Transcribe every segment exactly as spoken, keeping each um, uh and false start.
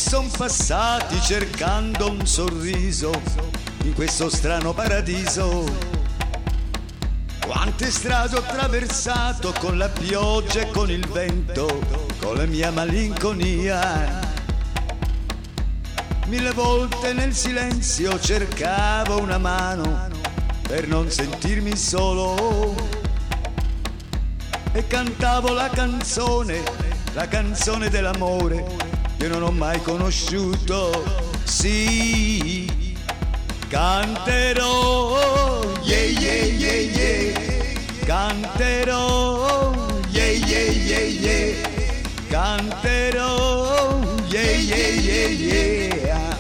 son passati cercando un sorriso in questo strano paradiso. Quante strade ho attraversato con la pioggia e con il vento, con la mia malinconia. Mille volte nel silenzio cercavo una mano per non sentirmi solo e cantavo la canzone, la canzone dell'amore che non ho mai conosciuto. Sì, canterò, yeah yeah yeah yeah, canterò, yeah yeah yeah yeah, canterò, yeah yeah yeah yeah.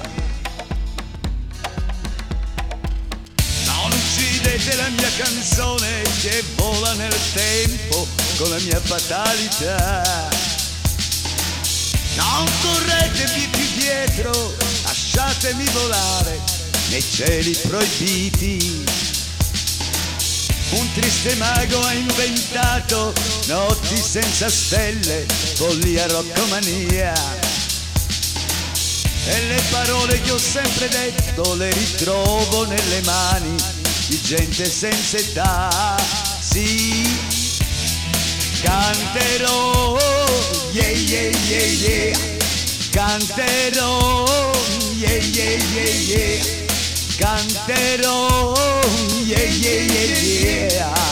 Non uccidete la mia canzone che vola nel tempo con la mia fatalità. Non corretevi più dietro, lasciatemi volare nei cieli proibiti. Un triste mago ha inventato notti senza stelle, follia, roccomania. E le parole che ho sempre detto le ritrovo nelle mani di gente senza età. Sì, canterò, yeah yeah yeah yeah, canterò, yeah yeah yeah yeah, canterò, yeah yeah yeah yeah.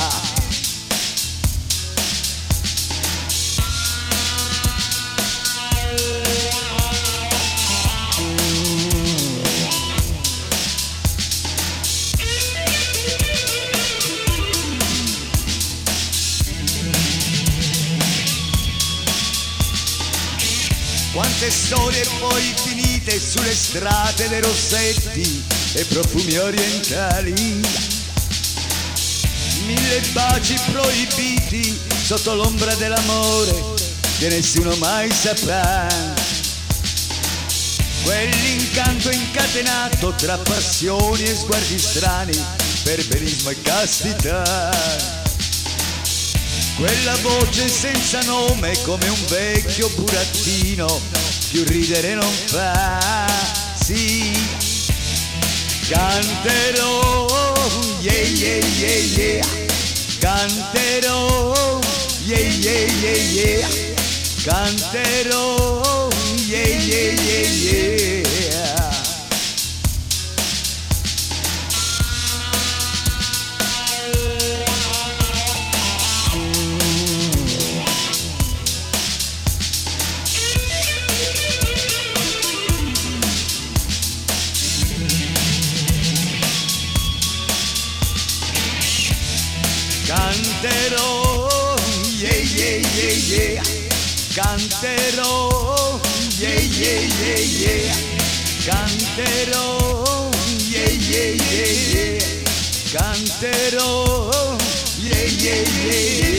Quante storie poi finite sulle strade dei rossetti e profumi orientali. Mille baci proibiti sotto l'ombra dell'amore che nessuno mai saprà. Quell'incanto incatenato tra passioni e sguardi strani, perbenismo e castità. Quella voce senza nome come un vecchio burattino, più ridere non fa. Sì, canterò, yeah yeah yeah yeah, canterò, yeah yeah yeah yeah, canterò, yeah yeah yeah yeah. Canterò, yeah yeah yeah yeah, canterò, yeah yeah yeah yeah, canterò, yeah yeah yeah yeah, canterò, yeah yeah yeah yeah.